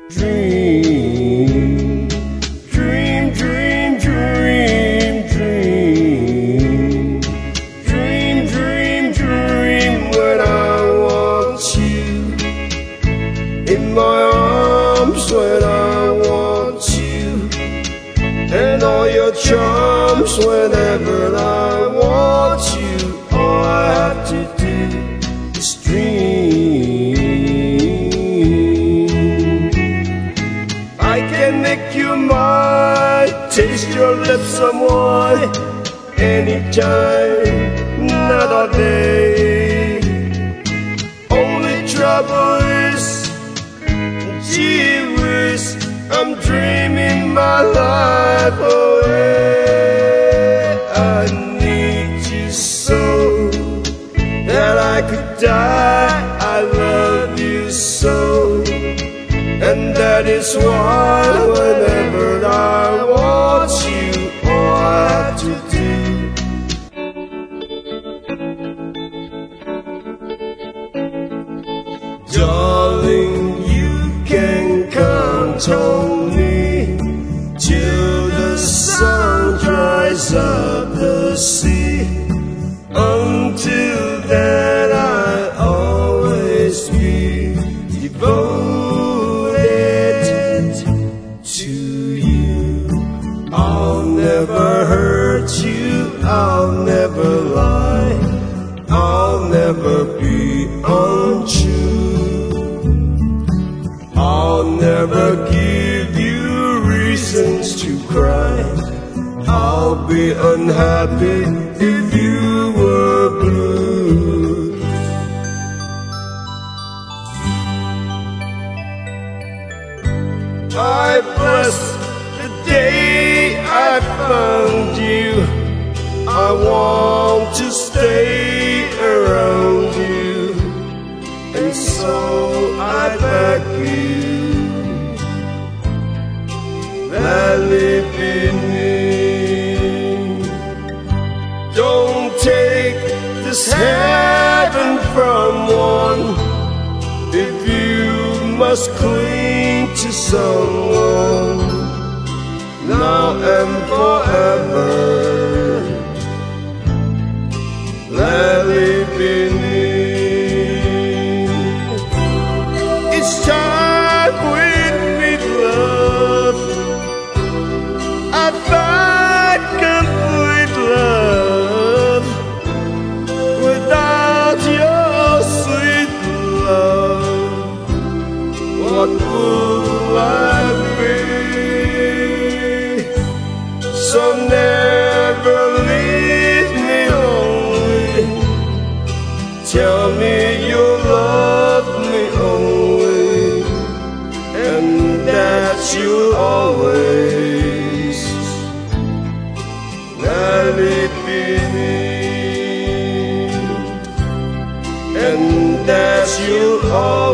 Dream, dream, dream, dream, dream. Dream, dream, dream when I want you in my arms, when I want you, and all your charms whenever I want you. All I have to do is dream. I can make you mine, taste your lips some wine, anytime, not all day. Only trouble is, gee whiz, I'm dreaming my life away. I need you so that I could die. I love you so, and that is why whenever I want you, all I have to do. Darling, you can count on me till the sun dries up the sea. Until then I'll always be devoted to you. I'll never hurt you, I'll never lie, I'll never be untrue. I'll never give you reasons to cry. I'll be unhappy if you were blue. I bless the day I found you. I want to stay around you, and so I beg you, believe me. Don't take this heaven from one if you must cling to someone now and forever. Believe in me. It's time with me, love. I find complete love without your sweet love. What would life be? So never leave me lonely. Tell me you love me only, and that you'll always believe in me, and that you'll always